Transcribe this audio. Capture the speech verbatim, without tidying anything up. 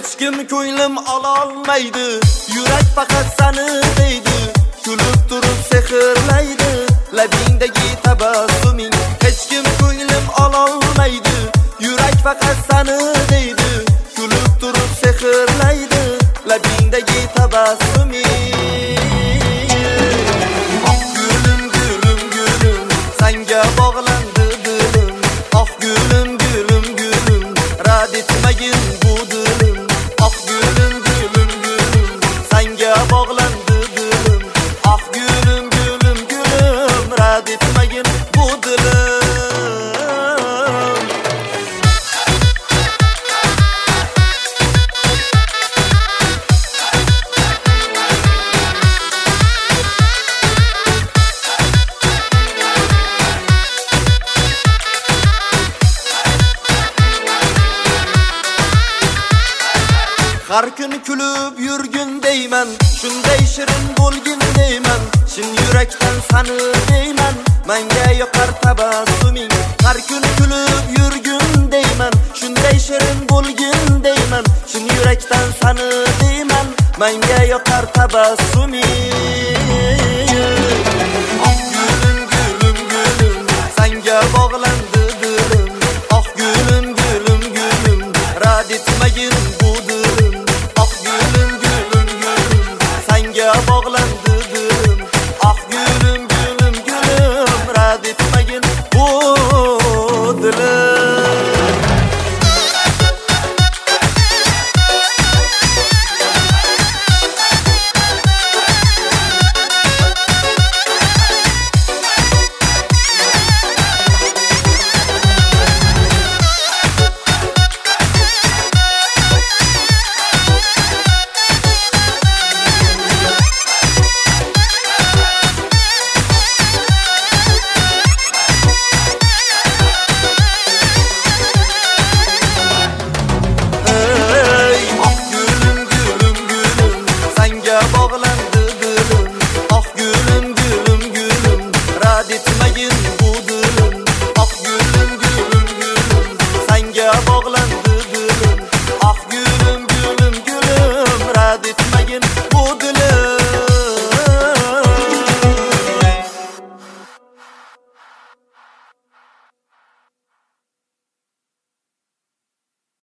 Hech kim ko'nglim ololmaydi, yurak faqat seni deydi. Kulib turib sehrlaydi labingdagi tabassuming. Hech kim ko'nglim ololmaydi, yurak faqat seni deydi. Kulib turib sehrlaydi labingdagi tabassuming. Oh gülüm gülüm gülüm, senga bog'landi dilim. Oh gülüm gülüm gülüm, rad etmagin bu dilim. Oh gülüm gülüm gülüm, senga bog'landi dilim. Oh gülüm gülüm gülüm, rad etmagin bu dilim. Har kun kulib yurgin deyman, shunday shirin bo'lgin deyman. Shin yurakdan seni deyman, menga yoqar tabassuming. Har kun kulib yurgin deyman, shunday shirin bo'lgin deyman. Shin yurakdan seni deyman, menga yoqar tabassuming. Oh gülüm gülüm gülüm, senga bog'landi dilim. Oh gülüm gülüm gülüm, rad etmagin bu dilim. Oh gülüm gülüm gülüm, senga bog'landi dilim. Oh gülüm gülüm gülüm, rad etmagin bu dilim. Bog'landi dilim. Oh gülüm gülüm gülüm, rad etmagin bu dilim. Oh gülüm gülüm gülüm, senga bog'landi